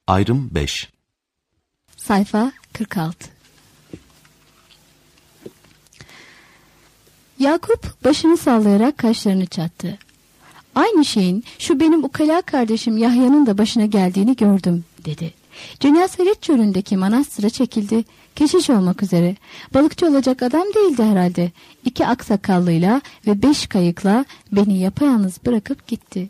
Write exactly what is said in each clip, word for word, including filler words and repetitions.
Ayrım beş. Sayfa kırk altı. Yakup başını sallayarak kaşlarını çattı. Aynı şeyin şu benim ukala kardeşim Yahya'nın da başına geldiğini gördüm, dedi. Cennesaret çölündeki manastıra çekildi. Keşiş olmak üzere. Balıkçı olacak adam değildi herhalde. İki aksakallıyla ve beş kayıkla beni yapayalnız bırakıp gitti.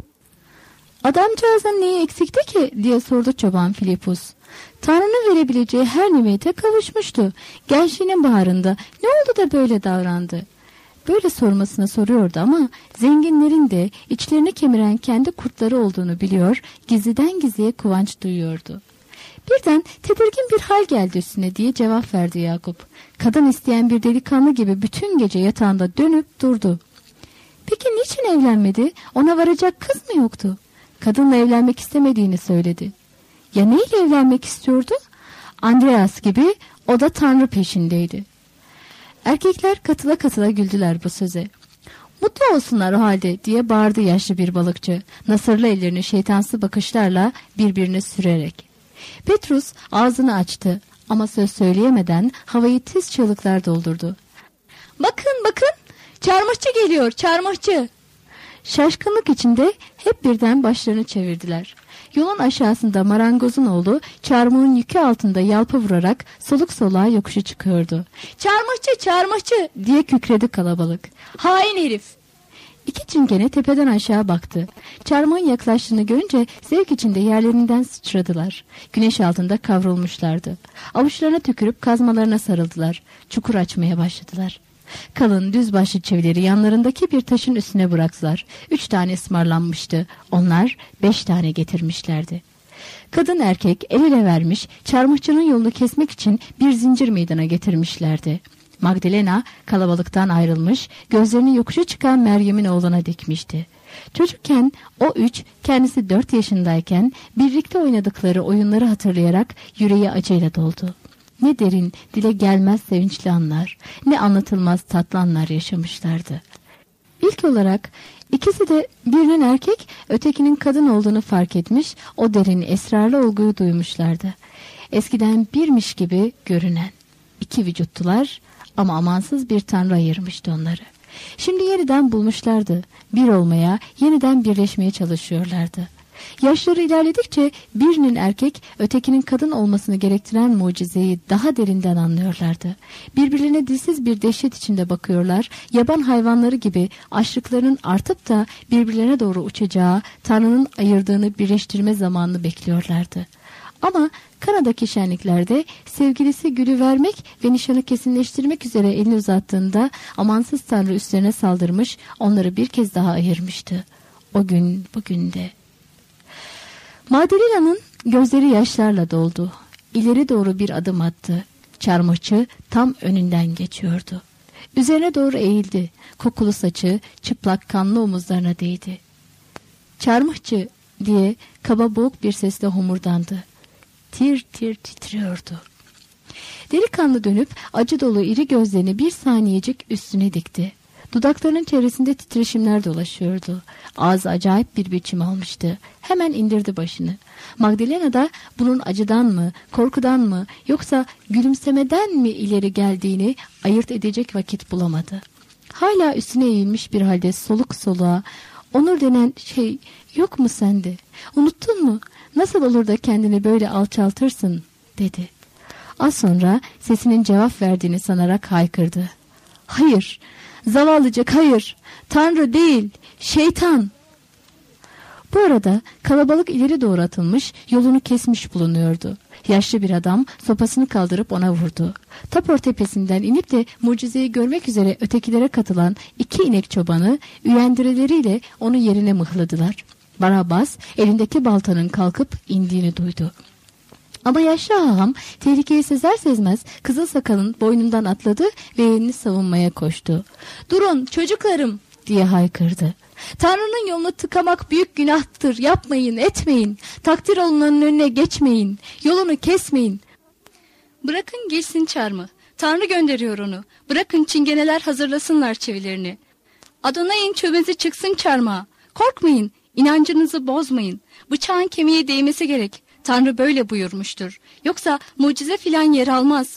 Adamcağızın neyi eksikti ki diye sordu çoban Filipus. Tanrı'nın verebileceği her nimete kavuşmuştu. Gençliğinin baharında ne oldu da böyle davrandı? Böyle sormasına soruyordu ama zenginlerin de içlerini kemiren kendi kurtları olduğunu biliyor, gizliden gizliye kıvanç duyuyordu. Birden tedirgin bir hal geldi üstüne diye cevap verdi Yakup. Kadın isteyen bir delikanlı gibi bütün gece yatağında dönüp durdu. Peki niçin evlenmedi? Ona varacak kız mı yoktu? Kadınla evlenmek istemediğini söyledi. Ya neyle evlenmek istiyordu? Andreas gibi, o da Tanrı peşindeydi. Erkekler katıla katıla güldüler bu söze. Mutlu olsunlar o halde diye bağırdı yaşlı bir balıkçı, nasırlı ellerini şeytansı bakışlarla birbirine sürerek. Petrus ağzını açtı ama söz söyleyemeden havayı tiz çığlıklar doldurdu. Bakın bakın, çarmıhçı geliyor, çarmıhçı. Şaşkınlık içinde hep birden başlarını çevirdiler. Yolun aşağısında marangozun oğlu çarmıhın yükü altında yalpa vurarak soluk soluğa yokuşu çıkıyordu. Çarmıhçı, çarmıhçı diye kükredi kalabalık. Hain herif. İki çingene tepeden aşağı baktı. Çarmıhın yaklaştığını görünce zevk içinde yerlerinden sıçradılar. Güneş altında kavrulmuşlardı. Avuçlarına tükürüp kazmalarına sarıldılar. Çukur açmaya başladılar. Kalın düz başlı çivileri yanlarındaki bir taşın üstüne bıraktılar. Üç tane ısmarlanmıştı. Onlar beş tane getirmişlerdi. Kadın erkek el ele vermiş, çarmıhçının yolunu kesmek için bir zincir meydana getirmişlerdi. Magdalena kalabalıktan ayrılmış, gözlerini yokuşa çıkan Meryem'in oğluna dikmişti. Çocukken o üç, kendisi dört yaşındayken birlikte oynadıkları oyunları hatırlayarak yüreği acıyla doldu. Ne derin, dile gelmez sevinçli anlar, ne anlatılmaz tatlı anlar yaşamışlardı. İlk olarak ikisi de birinin erkek, ötekinin kadın olduğunu fark etmiş, o derin esrarlı olguyu duymuşlardı. Eskiden birmiş gibi görünen iki vücuttular ama amansız bir tanrı ayırmıştı onları. Şimdi yeniden bulmuşlardı, bir olmaya, yeniden birleşmeye çalışıyorlardı. Yaşları ilerledikçe birinin erkek, ötekinin kadın olmasını gerektiren mucizeyi daha derinden anlıyorlardı. Birbirlerine dilsiz bir dehşet içinde bakıyorlar, yaban hayvanları gibi açlıklarının artıp da birbirlerine doğru uçacağı, Tanrı'nın ayırdığını birleştirme zamanını bekliyorlardı. Ama Kanada'daki şenliklerde sevgilisi gülü vermek ve nişanı kesinleştirmek üzere elini uzattığında amansız Tanrı üstlerine saldırmış, onları bir kez daha ayırmıştı. O gün bugün de. Magdalena'nın gözleri yaşlarla doldu. İleri doğru bir adım attı. Çarmıhçı tam önünden geçiyordu. Üzerine doğru eğildi. Kokulu saçı çıplak kanlı omuzlarına değdi. Çarmıhçı diye kaba boğuk bir sesle homurdandı. Tir tir titriyordu. Delikanlı dönüp acı dolu iri gözlerini bir saniyecik üstüne dikti. Dudaklarının çevresinde titreşimler dolaşıyordu. Ağzı acayip bir biçim almıştı. Hemen indirdi başını. Magdalena da bunun acıdan mı, korkudan mı, yoksa gülümsemeden mi ileri geldiğini ayırt edecek vakit bulamadı. Hala üstüne eğilmiş bir halde soluk soluğa, onur denen şey yok mu sende? Unuttun mu? Nasıl olur da kendini böyle alçaltırsın, dedi. Az sonra sesinin cevap verdiğini sanarak haykırdı. Hayır, zavallıcık hayır, Tanrı değil, şeytan. Bu arada kalabalık ileri doğru atılmış, yolunu kesmiş bulunuyordu. Yaşlı bir adam sopasını kaldırıp ona vurdu. Tapor tepesinden inip de mucizeyi görmek üzere ötekilere katılan iki inek çobanı üyendireleriyle onu yerine mıhladılar. Barabbas elindeki baltanın kalkıp indiğini duydu. Ama yaşlı haham tehlikeyi sezer sezmez kızıl sakalın boynundan atladı ve yeğenini savunmaya koştu. Durun çocuklarım diye haykırdı. Tanrı'nın yolunu tıkamak büyük günahtır. Yapmayın, etmeyin. Takdir olunanın önüne geçmeyin. Yolunu kesmeyin. Bırakın girsin çarmı. Tanrı gönderiyor onu. Bırakın çingeneler hazırlasınlar çivilerini. Adonay'ın çömezi çıksın çarmıha. Korkmayın, inancınızı bozmayın. Bıçağın kemiğe değmesi gerek. Tanrı böyle buyurmuştur. Yoksa mucize filan yer almaz.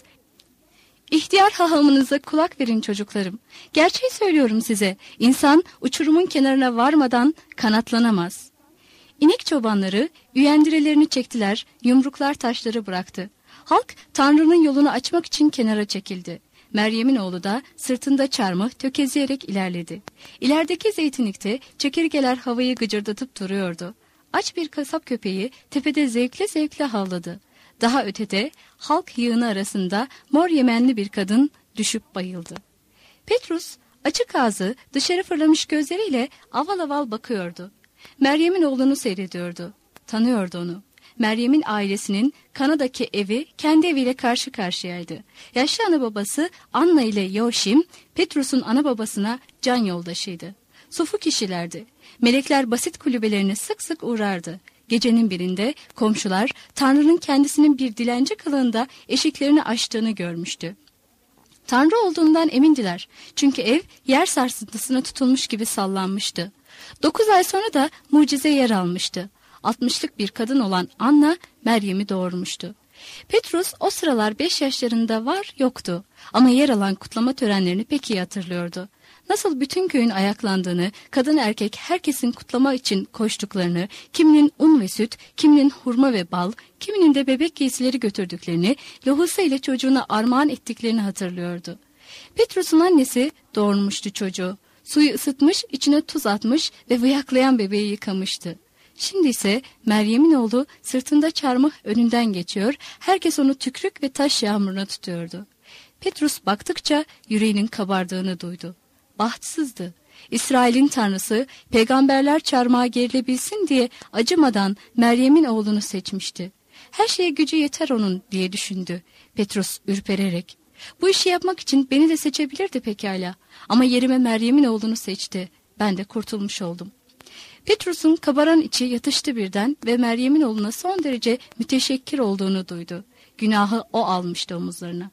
İhtiyar hahamınıza kulak verin çocuklarım. Gerçeği söylüyorum size. İnsan uçurumun kenarına varmadan kanatlanamaz. İnek çobanları üyendirelerini çektiler, yumruklar taşları bıraktı. Halk Tanrı'nın yolunu açmak için kenara çekildi. Meryem'in oğlu da sırtında çarmıh tökezleyerek ilerledi. İlerideki zeytinlikte çekirgeler havayı gıcırdatıp duruyordu. Aç bir kasap köpeği tepede zevkle zevkle havladı. Daha ötede halk yığını arasında mor yemenli bir kadın düşüp bayıldı. Petrus açık ağzı dışarı fırlamış gözleriyle aval aval bakıyordu. Meryem'in oğlunu seyrediyordu. Tanıyordu onu. Meryem'in ailesinin Kana'daki evi kendi eviyle karşı karşıyaydı. Yaşlı ana babası Anna ile Yoşim, Petrus'un ana babasına can yoldaşıydı. Sufu kişilerdi. Melekler basit kulübelerine sık sık uğrardı. Gecenin birinde komşular Tanrı'nın kendisinin bir dilenci kılığında eşiklerini açtığını görmüştü. Tanrı olduğundan emindiler. Çünkü ev yer sarsıntısına tutulmuş gibi sallanmıştı. Dokuz ay sonra da mucize yer almıştı. Altmışlık bir kadın olan Anna Meryem'i doğurmuştu. Petrus o sıralar beş yaşlarında var yoktu ama yer alan kutlama törenlerini pek iyi hatırlıyordu. Nasıl bütün köyün ayaklandığını, kadın erkek herkesin kutlama için koştuklarını, kiminin un ve süt, kiminin hurma ve bal, kiminin de bebek giysileri götürdüklerini, lohusa ile çocuğuna armağan ettiklerini hatırlıyordu. Petrus'un annesi doğurmuştu çocuğu. Suyu ısıtmış, içine tuz atmış ve vıyaklayan bebeği yıkamıştı. Şimdi ise Meryem'in oğlu sırtında çarmıh önünden geçiyor, herkes onu tükrük ve taş yağmuruna tutuyordu. Petrus baktıkça yüreğinin kabardığını duydu. Bahtsızdı. İsrail'in tanrısı peygamberler çarmıha gerilebilsin diye acımadan Meryem'in oğlunu seçmişti. Her şeye gücü yeter onun diye düşündü Petrus ürpererek. Bu işi yapmak için beni de seçebilirdi pekala ama yerime Meryem'in oğlunu seçti. Ben de kurtulmuş oldum. Petrus'un kabaran içi yatıştı birden ve Meryem'in oğluna son derece müteşekkir olduğunu duydu. Günahı o almıştı omuzlarına.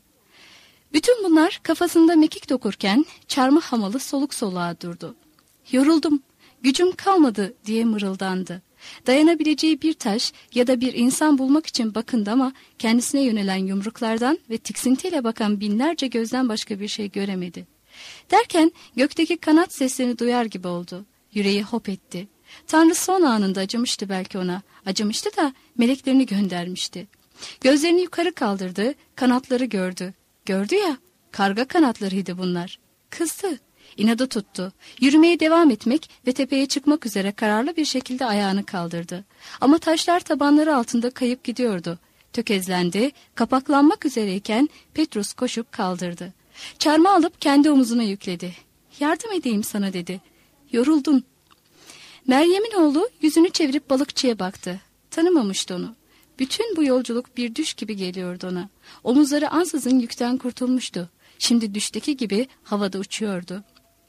Bütün bunlar kafasında mekik dokurken çarmıh hamalı soluk soluğa durdu. Yoruldum, gücüm kalmadı diye mırıldandı. Dayanabileceği bir taş ya da bir insan bulmak için bakındı ama kendisine yönelen yumruklardan ve tiksintiyle bakan binlerce gözden başka bir şey göremedi. Derken gökteki kanat seslerini duyar gibi oldu. Yüreği hop etti. Tanrı son anında acımıştı belki ona. Acımıştı da meleklerini göndermişti. Gözlerini yukarı kaldırdı, kanatları gördü. Gördü ya, karga kanatlarıydı bunlar. Kızdı, inadı tuttu. Yürümeye devam etmek ve tepeye çıkmak üzere kararlı bir şekilde ayağını kaldırdı. Ama taşlar tabanları altında kayıp gidiyordu. Tökezlendi, kapaklanmak üzereyken Petrus koşup kaldırdı. Çarmıha alıp kendi omuzuna yükledi. Yardım edeyim sana dedi. Yoruldun. Meryem'in oğlu yüzünü çevirip balıkçıya baktı. Tanımamıştı onu. Bütün bu yolculuk bir düş gibi geliyordu ona. Omuzları ansızın yükten kurtulmuştu. Şimdi düşteki gibi havada uçuyordu.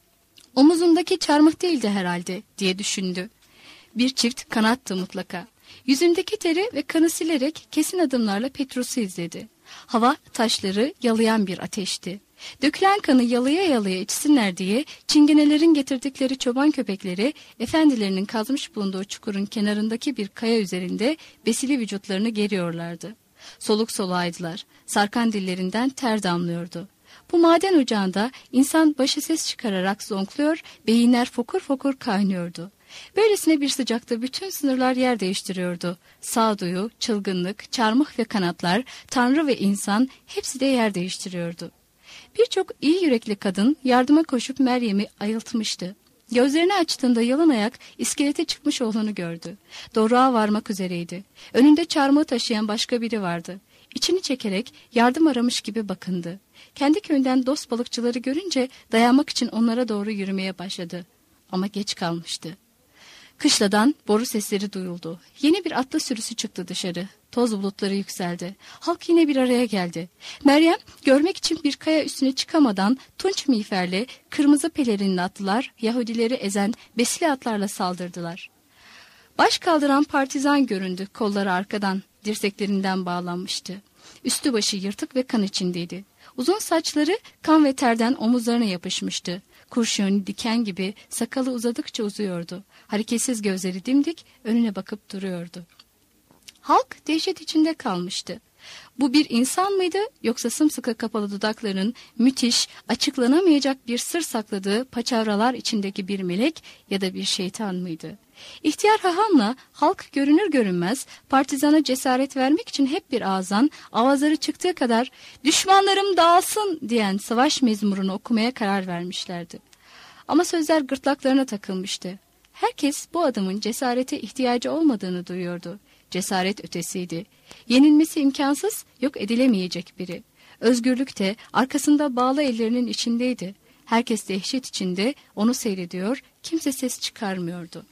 Omuzundaki çarmıh değildi herhalde diye düşündü. Bir çift kanattı mutlaka. Yüzündeki teri ve kanı silerek kesin adımlarla Petrus'u izledi. Hava taşları yalayan bir ateşti. Dökülen kanı yalaya yalaya içsinler diye çingenelerin getirdikleri çoban köpekleri efendilerinin kazmış bulunduğu çukurun kenarındaki bir kaya üzerinde besili vücutlarını geriyorlardı. Soluk soluğaydılar. Sarkan dillerinden ter damlıyordu. Bu maden ocağında insan başı ses çıkararak zonkluyor, beyinler fokur fokur kaynıyordu. Böylesine bir sıcakta bütün sınırlar yer değiştiriyordu. Sağduyu, çılgınlık, çarmıh ve kanatlar, tanrı ve insan hepsi de yer değiştiriyordu. Birçok iyi yürekli kadın yardıma koşup Meryem'i ayıltmıştı. Gözlerini açtığında yalın ayak iskelete çıkmış oğlanı gördü. Doruğa varmak üzereydi. Önünde çarmıha taşıyan başka biri vardı. İçini çekerek yardım aramış gibi bakındı. Kendi köyünden dost balıkçıları görünce dayanmak için onlara doğru yürümeye başladı. Ama geç kalmıştı. Kışladan boru sesleri duyuldu. Yeni bir atlı sürüsü çıktı dışarı. Toz bulutları yükseldi. Halk yine bir araya geldi. Meryem görmek için bir kaya üstüne çıkamadan tunç miğferli, kırmızı pelerinli atlılar Yahudileri ezen besili atlarla saldırdılar. Baş kaldıran partizan göründü kolları arkadan, dirseklerinden bağlanmıştı. Üstü başı yırtık ve kan içindeydi. Uzun saçları kan ve terden omuzlarına yapışmıştı. Kurşuni diken gibi sakalı uzadıkça uzuyordu. Hareketsiz gözleri dimdik önüne bakıp duruyordu. Halk dehşet içinde kalmıştı. Bu bir insan mıydı yoksa sımsıkı kapalı dudaklarının müthiş, açıklanamayacak bir sır sakladığı paçavralar içindeki bir melek ya da bir şeytan mıydı? İhtiyar hahamla halk görünür görünmez partizana cesaret vermek için hep bir ağızdan avazları çıktığı kadar "Düşmanlarım dağılsın!" diyen savaş mezmurunu okumaya karar vermişlerdi. Ama sözler gırtlaklarına takılmıştı. Herkes bu adamın cesarete ihtiyacı olmadığını duyuyordu. Cesaret ötesiydi. Yenilmesi imkansız, yok edilemeyecek biri. Özgürlük de arkasında bağlı ellerinin içindeydi. Herkes dehşet içinde onu seyrediyor, kimse ses çıkarmıyordu.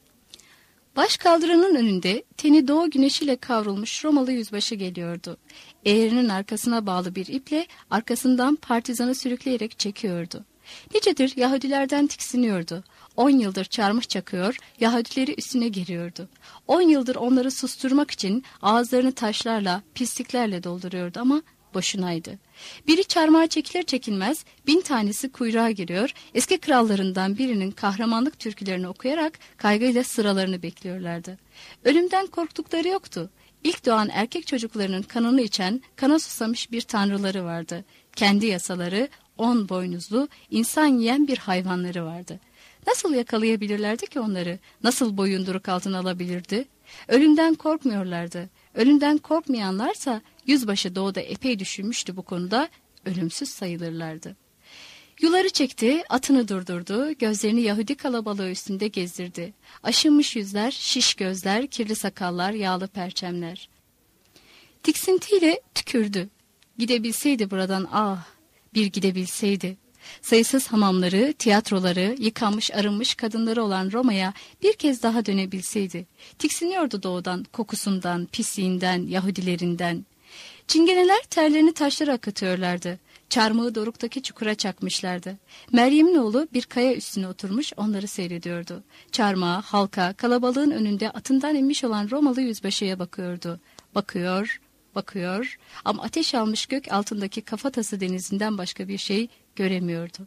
Başkaldıranın önünde teni doğu güneşiyle kavrulmuş Romalı yüzbaşı geliyordu. Eğerinin arkasına bağlı bir iple arkasından partizanı sürükleyerek çekiyordu. Nicedir Yahudilerden tiksiniyordu. On yıldır çarmıh çakıyor, Yahudileri üstüne geriyordu. On yıldır onları susturmak için ağızlarını taşlarla, pisliklerle dolduruyordu ama boşunaydı. Biri çarmıha çekilir çekilmez bin tanesi kuyruğa giriyor, eski krallarından birinin kahramanlık türkülerini okuyarak kaygıyla sıralarını bekliyorlardı. Ölümden korktukları yoktu. İlk doğan erkek çocuklarının kanını içen, kana susamış bir tanrıları vardı. Kendi yasaları, on boynuzlu, insan yiyen bir hayvanları vardı. Nasıl yakalayabilirlerdi ki onları? Nasıl boyunduruk altına alabilirdi? Ölümden korkmuyorlardı. Ölümden korkmayanlarsa yüzbaşı doğuda epey düşünmüştü bu konuda, ölümsüz sayılırlardı. Yuları çekti, atını durdurdu, gözlerini Yahudi kalabalığı üstünde gezdirdi. Aşınmış yüzler, şiş gözler, kirli sakallar, yağlı perçemler. Tiksintiyle tükürdü. Gidebilseydi buradan, ah, bir gidebilseydi. Sayısız hamamları, tiyatroları, yıkanmış arınmış kadınları olan Roma'ya bir kez daha dönebilseydi. Tiksiniyordu doğudan, kokusundan, pisliğinden, Yahudilerinden. Çingeneler terlerini taşlara akıtıyorlardı. Çarmıhı doruktaki çukura çakmışlardı. Meryem'in oğlu bir kaya üstüne oturmuş onları seyrediyordu. Çarmıha, halka, kalabalığın önünde atından inmiş olan Romalı yüzbaşıya bakıyordu. Bakıyor, bakıyor ama ateş almış gök altındaki kafatası denizinden başka bir şey göremiyordu.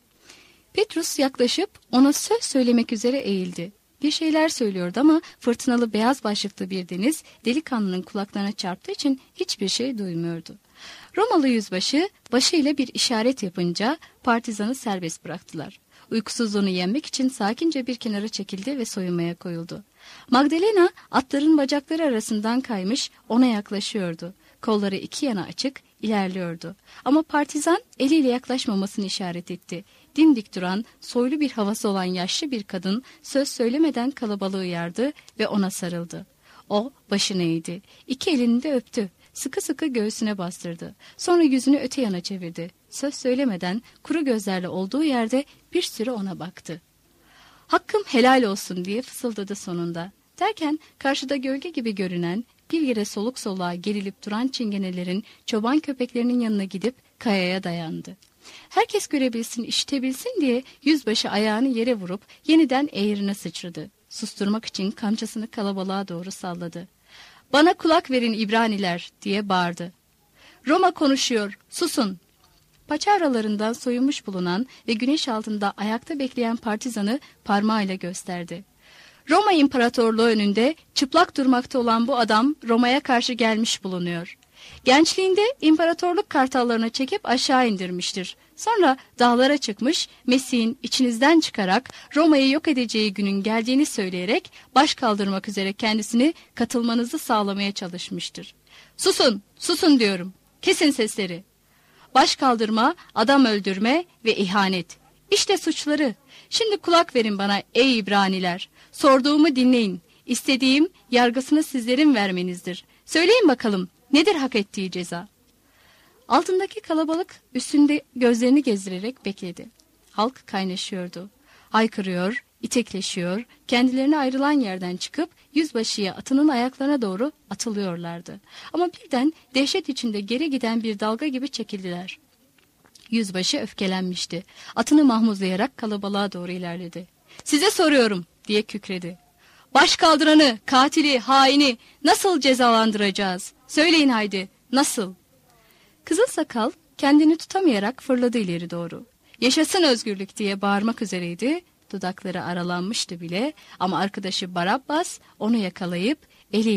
Petrus yaklaşıp ona söz söylemek üzere eğildi. Bir şeyler söylüyordu ama fırtınalı beyaz başlıklı bir deniz delikanlının kulaklarına çarptığı için hiçbir şey duymuyordu. Romalı yüzbaşı başıyla bir işaret yapınca partizanı serbest bıraktılar. Uykusuzluğunu yenmek için sakince bir kenara çekildi ve soyunmaya koyuldu. Magdalena atların bacakları arasından kaymış ona yaklaşıyordu. Kolları iki yana açık ilerliyordu. Ama partizan eliyle yaklaşmamasını işaret etti. Dimdik duran, soylu bir havası olan yaşlı bir kadın söz söylemeden kalabalığı yardı ve ona sarıldı. O başını eğdi. İki elini de öptü. Sıkı sıkı göğsüne bastırdı. Sonra yüzünü öte yana çevirdi. Söz söylemeden kuru gözlerle olduğu yerde bir süre ona baktı. "Hakkım helal olsun" diye fısıldadı sonunda. Derken karşıda gölge gibi görünen, bir yere soluk soluğa gerilip duran çingenelerin, çoban köpeklerinin yanına gidip kayaya dayandı. Herkes görebilsin, işitebilsin diye yüzbaşı ayağını yere vurup yeniden eğrine sıçradı. Susturmak için kamçısını kalabalığa doğru salladı. "Bana kulak verin İbraniler" diye bağırdı. "Roma konuşuyor, susun." Paçavralarından soyunmuş bulunan ve güneş altında ayakta bekleyen partizanı parmağıyla gösterdi. Roma İmparatorluğu önünde çıplak durmakta olan bu adam Roma'ya karşı gelmiş bulunuyor. Gençliğinde imparatorluk kartallarını çekip aşağı indirmiştir. Sonra dağlara çıkmış, Mesih'in içinizden çıkarak Roma'yı yok edeceği günün geldiğini söyleyerek baş kaldırmak üzere kendisini katılmanızı sağlamaya çalışmıştır. "Susun, susun diyorum. Kesin sesleri. Baş kaldırma, adam öldürme ve ihanet. İşte suçları. Şimdi kulak verin bana ey İbraniler. Sorduğumu dinleyin. İstediğim yargısını sizlerin vermenizdir. Söyleyin bakalım nedir hak ettiği ceza?" Altındaki kalabalık üstünde gözlerini gezdirerek bekledi. Halk kaynaşıyordu. Haykırıyor, itekleşiyor, kendilerine ayrılan yerden çıkıp yüzbaşıya atının ayaklarına doğru atılıyorlardı. Ama birden dehşet içinde geri giden bir dalga gibi çekildiler. Yüzbaşı öfkelenmişti. Atını mahmuzlayarak kalabalığa doğru ilerledi. "Size soruyorum" diye kükredi. "Baş kaldıranı, katili, haini nasıl cezalandıracağız? Söyleyin haydi, nasıl?" Kızıl sakal kendini tutamayarak fırladı ileri doğru. "Yaşasın özgürlük" diye bağırmak üzereydi. Dudakları aralanmıştı bile ama arkadaşı Barabbas onu yakalayıp eliyle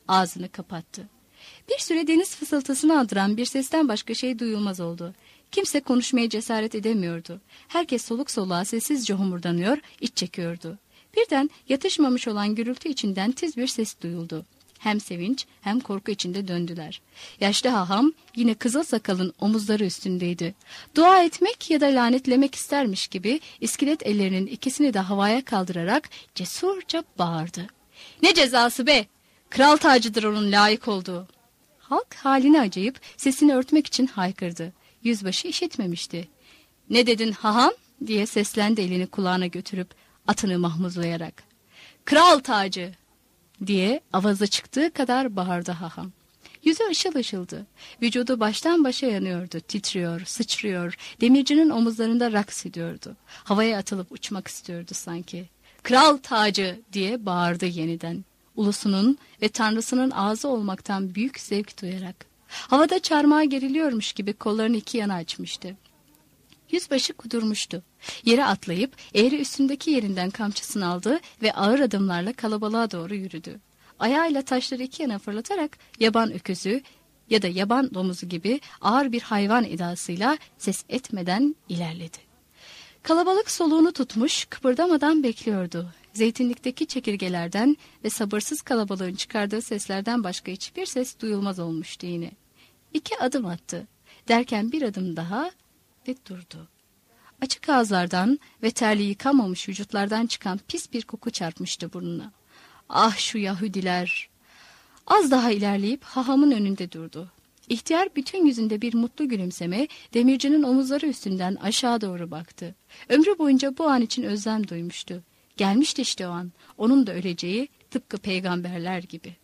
ağzını kapattı. Bir süre deniz fısıltısını andıran bir sesten başka şey duyulmaz oldu. Kimse konuşmaya cesaret edemiyordu. Herkes soluk soluğa sessizce homurdanıyor, iç çekiyordu. Birden yatışmamış olan gürültü içinden tiz bir ses duyuldu. Hem sevinç hem korku içinde döndüler. Yaşlı haham yine kızıl sakalın omuzları üstündeydi. Dua etmek ya da lanetlemek istermiş gibi iskelet ellerinin ikisini de havaya kaldırarak cesurca bağırdı. "Ne cezası be! Kral tacıdır onun layık olduğu." Halk haline acıyıp sesini örtmek için haykırdı. Yüzbaşı işitmemişti. "Ne dedin haham?" diye seslendi elini kulağına götürüp atını mahmuzlayarak. "Kral tacı!" diye avazı çıktığı kadar bağırdı haham. Yüzü ışıl ışıldı. Vücudu baştan başa yanıyordu, titriyor, sıçrıyor. Demircinin omuzlarında raks ediyordu. Havaya atılıp uçmak istiyordu sanki. "Kral tacı!" diye bağırdı yeniden. Ulusunun ve tanrısının ağzı olmaktan büyük zevk duyarak. Havada çarmıha geriliyormuş gibi kollarını iki yana açmıştı. Yüzbaşı kudurmuştu. Yere atlayıp eğri üstündeki yerinden kamçısını aldı ve ağır adımlarla kalabalığa doğru yürüdü. Ayağıyla taşları iki yana fırlatarak yaban öküzü ya da yaban domuzu gibi ağır bir hayvan edasıyla ses etmeden ilerledi. Kalabalık soluğunu tutmuş, kıpırdamadan bekliyordu. Zeytinlikteki çekirgelerden ve sabırsız kalabalığın çıkardığı seslerden başka hiçbir ses duyulmaz olmuştu yine. İki adım attı. Derken bir adım daha ve durdu. Açık ağızlardan ve terli yıkamamış vücutlardan çıkan pis bir koku çarpmıştı burnuna. Ah şu Yahudiler! Az daha ilerleyip hahamın önünde durdu. İhtiyar bütün yüzünde bir mutlu gülümseme, demircinin omuzları üstünden aşağı doğru baktı. Ömrü boyunca bu an için özlem duymuştu. Gelmişti işte o an, onun da öleceği tıpkı peygamberler gibi.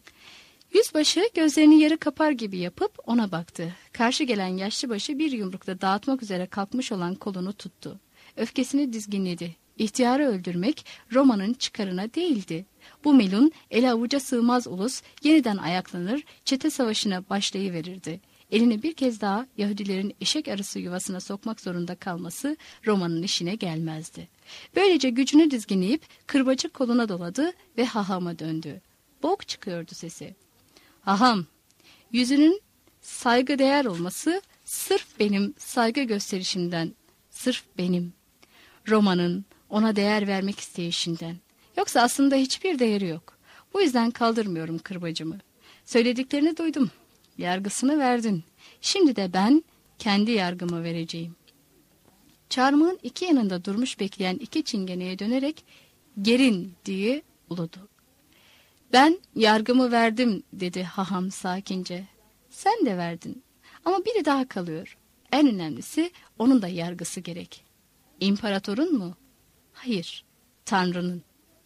Yüzbaşı gözlerini yarı kapar gibi yapıp ona baktı. Karşı gelen yaşlıbaşı bir yumrukla dağıtmak üzere kalkmış olan kolunu tuttu. Öfkesini dizginledi. İhtiyarı öldürmek Roma'nın çıkarına değildi. Bu melun, ele avuca sığmaz ulus yeniden ayaklanır, çete savaşına başlayıverirdi. Elini bir kez daha Yahudilerin eşek arısı yuvasına sokmak zorunda kalması Roma'nın işine gelmezdi. Böylece gücünü dizginleyip kırbacı koluna doladı ve hahama döndü. Boğuk çıkıyordu sesi. "Haham, yüzünün saygıdeğer olması sırf benim saygı gösterişimden, sırf benim. Roma'nın ona değer vermek isteyişinden. Yoksa aslında hiçbir değeri yok. Bu yüzden kaldırmıyorum kırbacımı. Söylediklerini duydum. Yargısını verdin. Şimdi de ben kendi yargımı vereceğim." Çarmıhın iki yanında durmuş bekleyen iki çingeneye dönerek "Gerin!" diye uludu. "Ben yargımı verdim," dedi haham sakince. "Sen de verdin. Ama biri daha kalıyor. En önemlisi onun da yargısı gerek." "İmparatorun mu?" "Hayır, Tanrı'nın."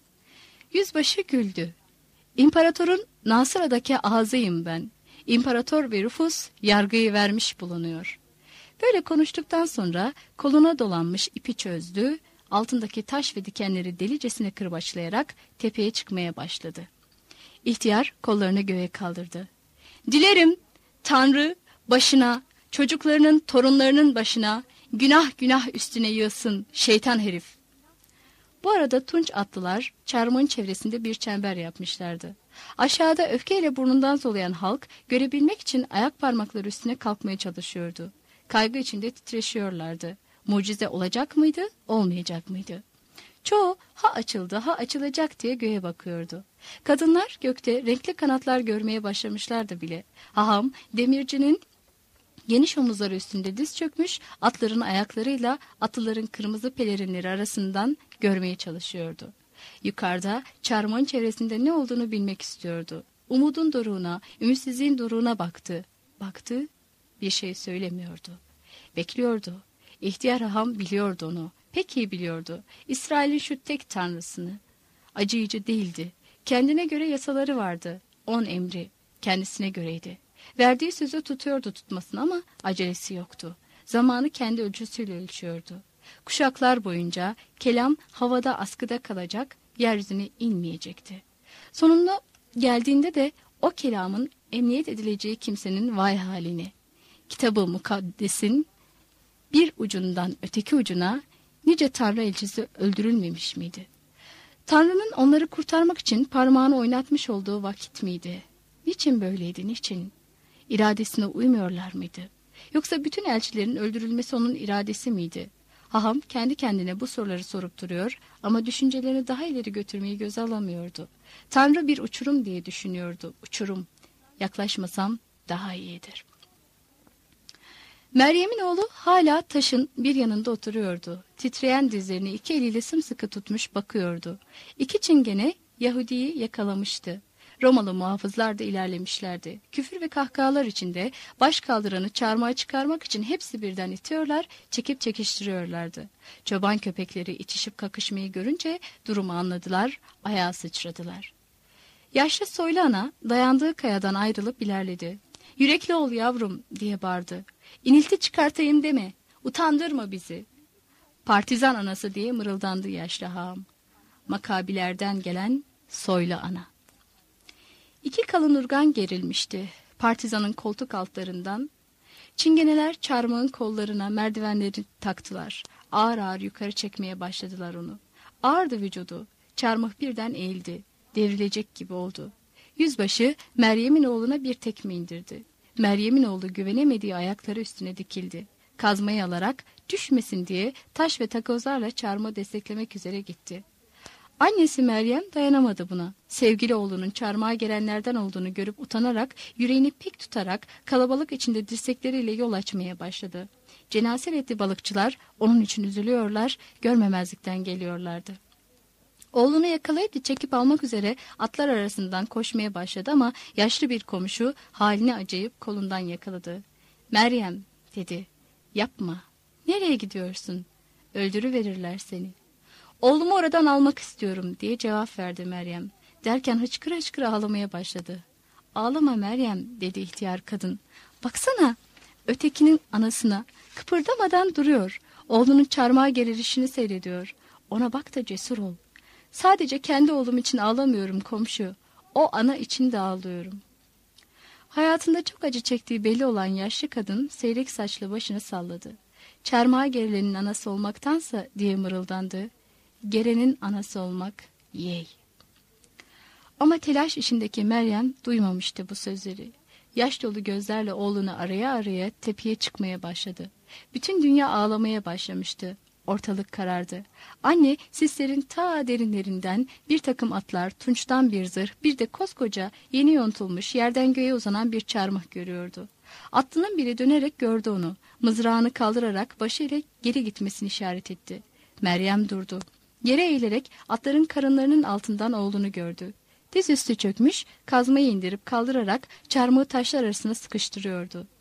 Yüzbaşı güldü. "İmparatorun Nasıra'daki ağzıyım ben. İmparator ve Rufus yargıyı vermiş bulunuyor." Böyle konuştuktan sonra koluna dolanmış ipi çözdü, altındaki taş ve dikenleri delicesine kırbaçlayarak tepeye çıkmaya başladı. İhtiyar kollarını göğe kaldırdı. "Dilerim Tanrı başına, çocuklarının, torunlarının başına günah günah üstüne yığsın şeytan herif." Bu arada tunç atlılar çarmıhın çevresinde bir çember yapmışlardı. Aşağıda öfkeyle burnundan soluyan halk görebilmek için ayak parmakları üstüne kalkmaya çalışıyordu. Kaygı içinde titreşiyorlardı. Mucize olacak mıydı, olmayacak mıydı? Çoğu ha açıldı ha açılacak diye göğe bakıyordu. Kadınlar gökte renkli kanatlar görmeye başlamışlardı bile. Haham demircinin geniş omuzları üstünde diz çökmüş, atların ayaklarıyla atlıların kırmızı pelerinleri arasından görmeye çalışıyordu. Yukarıda çarmıhın çevresinde ne olduğunu bilmek istiyordu. Umudun doruğuna, ümitsizliğin doruğuna baktı. Baktı, bir şey söylemiyordu. Bekliyordu. İhtiyar haham biliyordu onu. Pek iyi biliyordu. İsrail'in şu tek tanrısını. Acıyıcı değildi. Kendine göre yasaları vardı. On emri kendisine göreydi. Verdiği sözü tutuyordu tutmasını ama acelesi yoktu. Zamanı kendi ölçüsüyle ölçüyordu. Kuşaklar boyunca kelam havada askıda kalacak, yeryüzüne inmeyecekti. Sonunda geldiğinde de o kelamın emniyet edileceği kimsenin vay halini. Kitab-ı Mukaddesin bir ucundan öteki ucuna nice Tanrı elçisi öldürülmemiş miydi? Tanrı'nın onları kurtarmak için parmağını oynatmış olduğu vakit miydi? Niçin böyleydi, niçin? İradesine uymuyorlar mıydı? Yoksa bütün elçilerin öldürülmesi onun iradesi miydi? Haham kendi kendine bu soruları sorup duruyor ama düşüncelerini daha ileri götürmeyi göze alamıyordu. Tanrı bir uçurum diye düşünüyordu. Uçurum. Yaklaşmasam daha iyidir. Meryem'in oğlu hala taşın bir yanında oturuyordu. Titreyen dizlerini iki eliyle sımsıkı tutmuş bakıyordu. İki çingene Yahudi'yi yakalamıştı. Romalı muhafızlar da ilerlemişlerdi. Küfür ve kahkahalar içinde baş kaldıranı çarmıha çıkarmak için hepsi birden itiyorlar, çekip çekiştiriyorlardı. Çoban köpekleri itişip kakışmayı görünce durumu anladılar, ayağa sıçradılar. Yaşlı soylu ana dayandığı kayadan ayrılıp ilerledi. "Yürekli ol yavrum," diye bağırdı. "İnilti çıkartayım deme, utandırma bizi." "Partizan anası," diye mırıldandı yaşlı hağım. Makabilerden gelen soylu ana. İki kalın urgan gerilmişti. Partizanın koltuk altlarından. Çingeneler çarmıhın kollarına merdivenleri taktılar. Ağır ağır yukarı çekmeye başladılar onu. Ağırdı vücudu. Çarmıh birden eğildi. Devrilecek gibi oldu. Yüzbaşı Meryem'in oğluna bir tekme indirdi. Meryem'in oğlu güvenemediği ayakları üstüne dikildi. Kazmayı alarak düşmesin diye taş ve takozlarla çarmıhı desteklemek üzere gitti. Annesi Meryem dayanamadı buna. Sevgili oğlunun çarmıha gelenlerden olduğunu görüp utanarak, yüreğini pek tutarak kalabalık içinde dirsekleriyle yol açmaya başladı. Cenaseletli balıkçılar onun için üzülüyorlar, görmemezlikten geliyorlardı. Oğlunu yakalayıp çekip almak üzere atlar arasından koşmaya başladı ama yaşlı bir komşu haline acıyıp kolundan yakaladı. "Meryem," dedi, "yapma. Nereye gidiyorsun? Öldürüverirler seni." "Oğlumu oradan almak istiyorum," diye cevap verdi Meryem. Derken hıçkıra hıçkıra ağlamaya başladı. "Ağlama Meryem," dedi ihtiyar kadın. "Baksana, ötekinin anasına kıpırdamadan duruyor. Oğlunun çarmıha gerilişini seyrediyor. Ona bak da cesur ol. Sadece kendi oğlum için ağlamıyorum komşu. O ana için de ağlıyorum." Hayatında çok acı çektiği belli olan yaşlı kadın seyrek saçlı başını salladı. "Çarmıha gerilenin anası olmaktansa," diye mırıldandı, "gerenin anası olmak yey." Ama telaş içindeki Meryem duymamıştı bu sözleri. Yaş dolu gözlerle oğlunu araya araya tepeye çıkmaya başladı. Bütün dünya ağlamaya başlamıştı. Ortalık karardı. Anne sislerin ta derinlerinden bir takım atlar, tunçtan bir zırh, bir de koskoca yeni yontulmuş yerden göğe uzanan bir çarmıh görüyordu. Atlının biri dönerek gördü onu. Mızrağını kaldırarak başıyla geri gitmesini işaret etti. Meryem durdu. Yere eğilerek atların karınlarının altından oğlunu gördü. Dizüstü çökmüş, kazmayı indirip kaldırarak çarmıhı taşlar arasına sıkıştırıyordu.